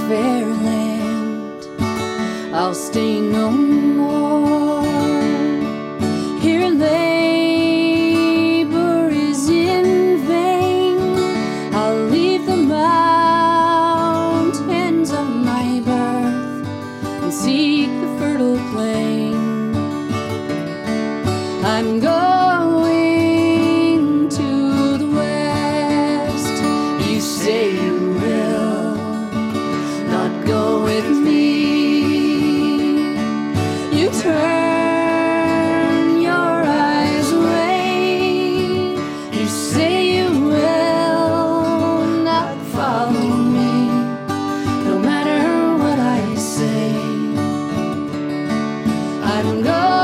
fair land, I'll stay no more. Here labor is in vain, I'll leave the mountains of my birth and seek the fertile plain. I'm going to the west. You say you will not go with me. You turn your eyes away. You say you will not follow me, no matter what I say. I'm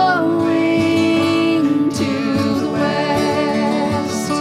going to the west.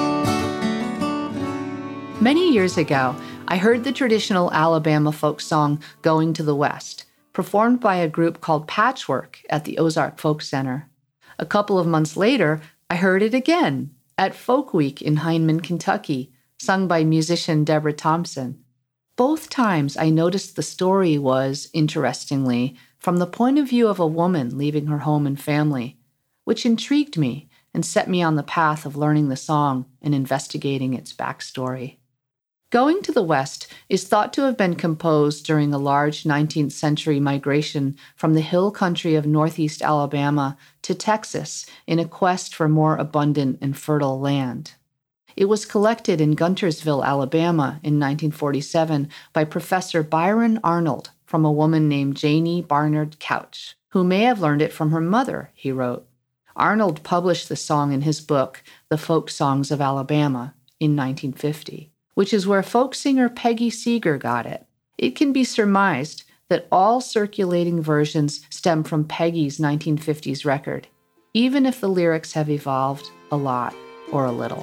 Many years ago, I heard the traditional Alabama folk song, Going to the West, performed by a group called Patchwork at the Ozark Folk Center. A couple of months later, I heard it again at Folk Week in Hindman, Kentucky, sung by musician Deborah Thompson. Both times I noticed the story was, interestingly, from the point of view of a woman leaving her home and family, which intrigued me and set me on the path of learning the song and investigating its backstory. Going to the West is thought to have been composed during a large 19th century migration from the hill country of northeast Alabama to Texas in a quest for more abundant and fertile land. It was collected in Guntersville, Alabama in 1947 by Professor Byron Arnold from a woman named Janie Barnard Couch, who may have learned it from her mother, he wrote. Arnold published the song in his book, The Folk Songs of Alabama, in 1950. Which is where folk singer Peggy Seeger got it. It can be surmised that all circulating versions stem from Peggy's 1950s record, even if the lyrics have evolved a lot or a little.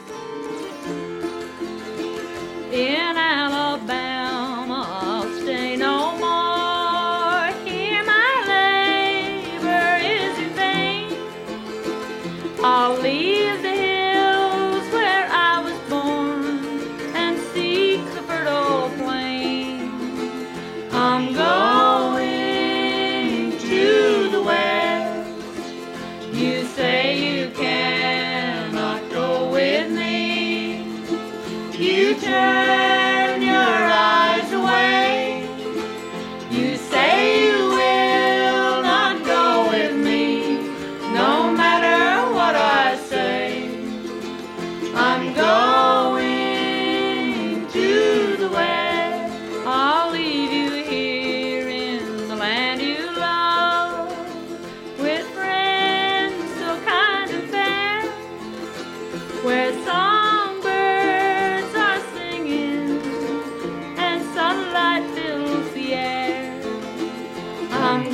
In Alabama, I'll stay no more. Here my labor is in vain. I'll leave the hills where I was born and seek the fertile plain. I'm going to the west. You say you cannot go with me. You turn your eyes away. You say you will not go with me, no matter what I say. I'm going to the west. I'll leave you here in the land you love, with friends so kind and fair, where songbirds are singing and sunlight fills the air. I'm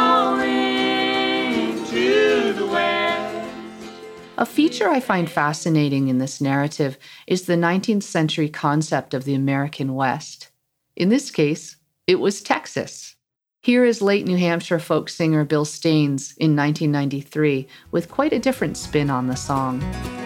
going to the west. A feature I find fascinating in this narrative is the 19th century concept of the American West. In this case, it was Texas. Here is late New Hampshire folk singer Bill Staines in 1993 with quite a different spin on the song.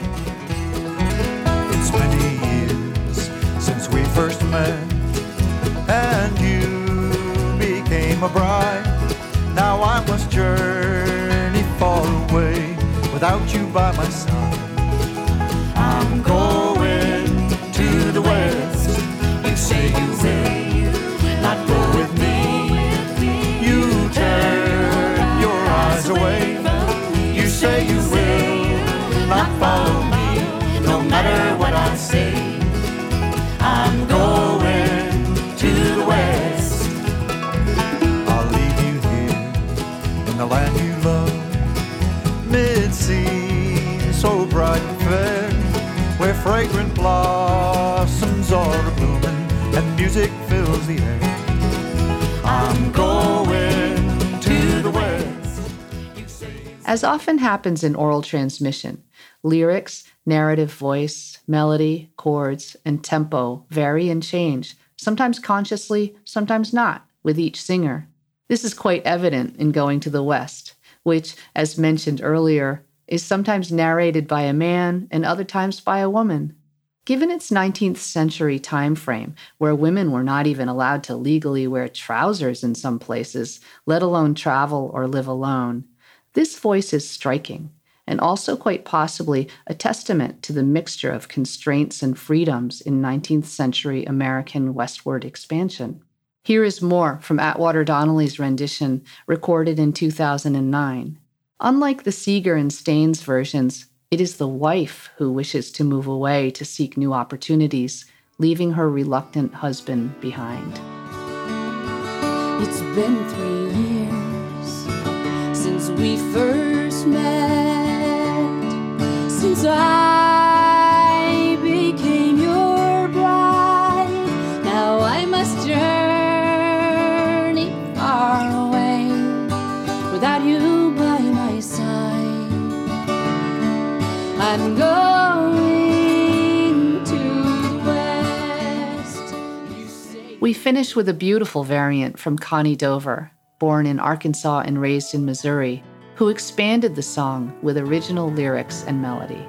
It's many years since we first met, and you became a bride. Now I must journey far away without you by my side. I'm going to the west. You say you will not go with me. You turn your eyes away. You say you will not follow me, no matter what I say. I'm going to the west. I'll leave you here in the land you love, mid-sea, so bright and fair, where fragrant blossoms are blooming and music fills the air. I'm going to the west. As often happens in oral transmission, lyrics, narrative voice, melody, chords, and tempo vary and change, sometimes consciously, sometimes not, with each singer. This is quite evident in Going to the West, which, as mentioned earlier, is sometimes narrated by a man and other times by a woman. Given its 19th century time frame, where women were not even allowed to legally wear trousers in some places, let alone travel or live alone, this voice is striking, and also quite possibly a testament to the mixture of constraints and freedoms in 19th century American westward expansion. Here is more from Atwater Donnelly's rendition, recorded in 2009. Unlike the Seeger and Staines versions, it is the wife who wishes to move away to seek new opportunities, leaving her reluctant husband behind. It's been 3 years since we first met, since I became your bride. Now I must journey far away without you by my side. I'm going to the west. We finish with a beautiful variant from Connie Dover, born in Arkansas and raised in Missouri, who expanded the song with original lyrics and melody.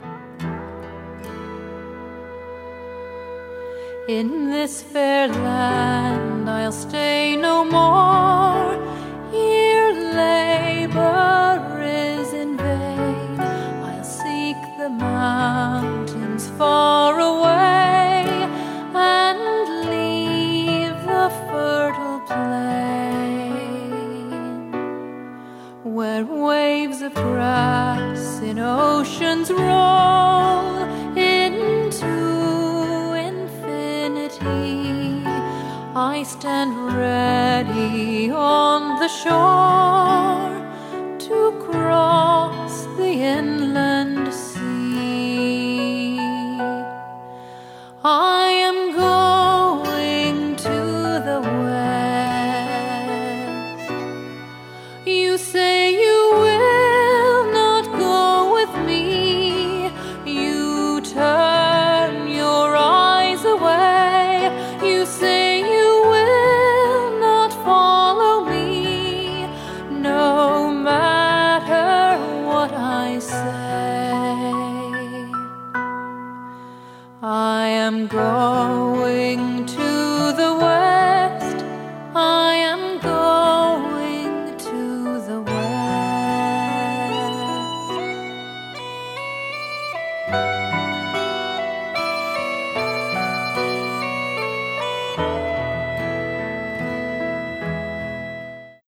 In this fair land I'll stay no more. Here labor is in vain. I'll seek the mountains far away and leave the fertile plain where waves of grass in oceans roll into I stand ready on the shore